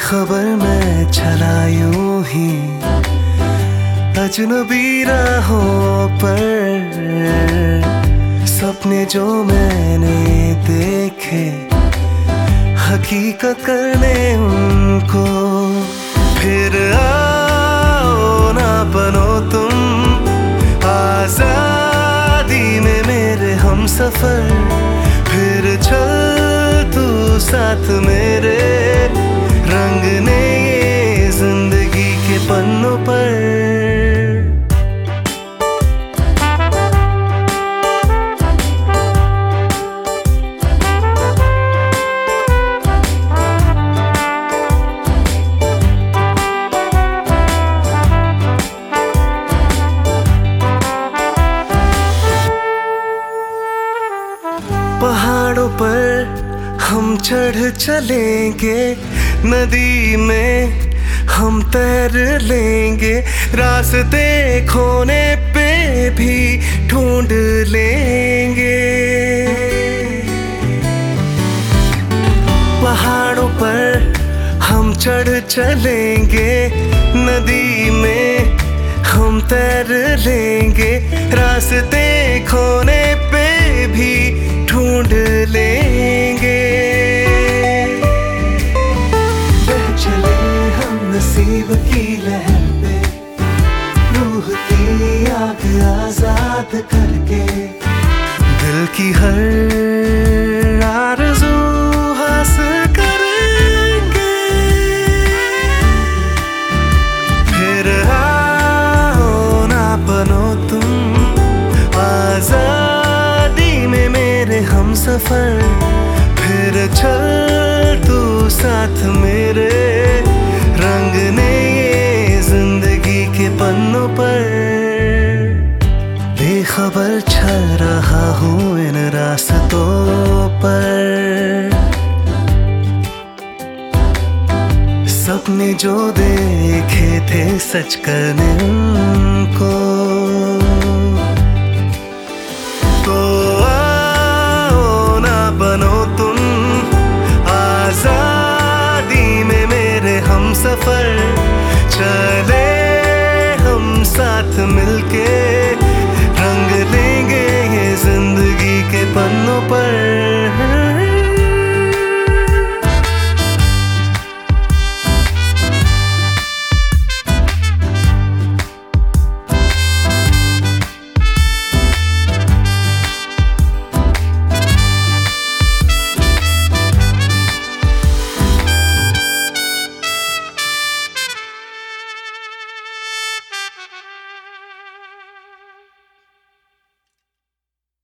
बेखबर मैं चला यूं ही अजनबी राहों पर। सपने जो मैंने देखे हकीकत करने उनको। फिर आओ ना बनो तुम आजादी में मेरे हम सफर। फिर चल तू साथ मेरे रंगने ये जिंदगी के पन्नों पर। पहाड़ों पर हम चढ़ चलेंगे, नदी में हम तैर लेंगे, रास्ते खोने पे भी ढूंढ लेंगे। पहाड़ों पर हम चढ़ चलेंगे, नदी में हम तैर लेंगे, रास्ते खोने पे भी ढूंढ लेंगे। बह चले हम नसीब की लहर पे, रूह की आग आजाद करके, दिल की हर आरज़ू हासिल करेंगे। फिर आओ ना बनो तुम आजादी में मेरे हम सफर। फिर चल तू साथ मेरे रंगने ये जिंदगी के पन्नों पर। बेखबर चल रहा हूँ इन रास्तों पर, सपने जो देखे थे सच करने उनको।